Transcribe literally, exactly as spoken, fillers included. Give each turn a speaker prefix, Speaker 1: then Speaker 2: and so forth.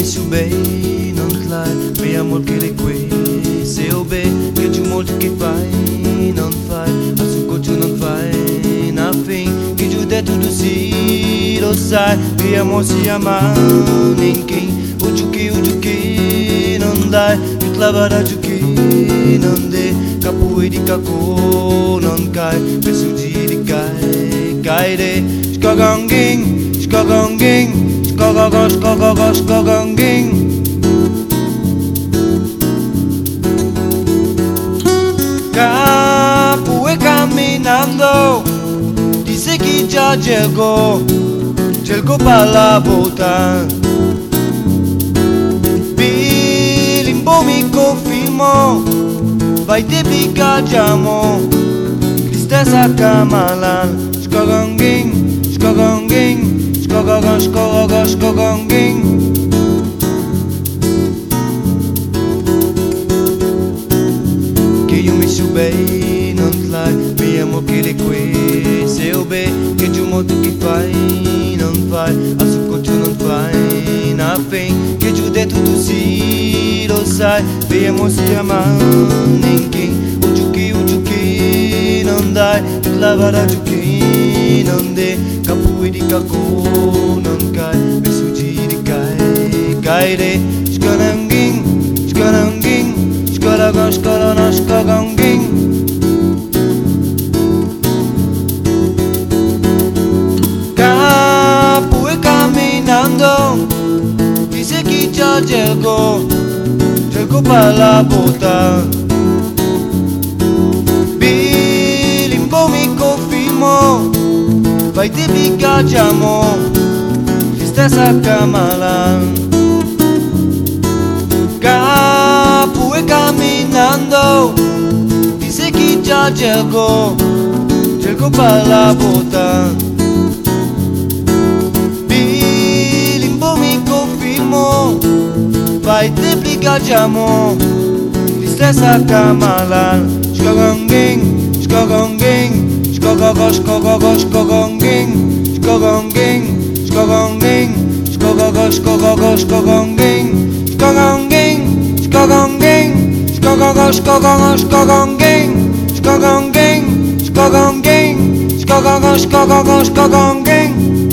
Speaker 1: mi subei non clai, mi amor che le que se obe che tu molto che fai non fai, a su cocho non fai na fin che giù detto tu si lo sai, che amor si ama ninguém, o giuchi o giuchi non dai, tu clavara giuchi non de, capo e di caco non cai, per suggi di cai, cai de, skaganging, skaganging. Skagaga, skagaga, skaganging. Capo e camminando, dice que ya llegó, llegó para la bota. Bilimbo mi confirmó, vai te picajamo, tristeza camalan, skaganging, skaganging. Skagaga, skagaga, skaganging. Que eu me subei, não tlai, me amo que le que se eu be, que de um modo que faz, não vai, a su cocho não vai, na fim, que de dentro do si lo sai, me amo se ama ninguém, o juki, o juki, não dai, tu lavara juki, não de, capo e di caco. Be suji di kai, kai de, skaganging, skaganging, skagaga, skagaga, skaganging. Capo e caminando, dice que ya llegó, llegó para la bota. Bilimbo mi confirmó, vai te picajamo. Stessa camalan, capo e caminando, dice que ya llegó, llegó para la bota. Bilimbo mi confirmó, vai te picajamo, stessa camalan, skaganging, skaganging, skagaga, skagaga, skaganging, skaganging. Skaganging, skagaga, skagaga, skaganging, skaganging, skaganging, skagaga, skagaga, skaganging, skaganging, skaganging, skagaga, skagaga, skaganging.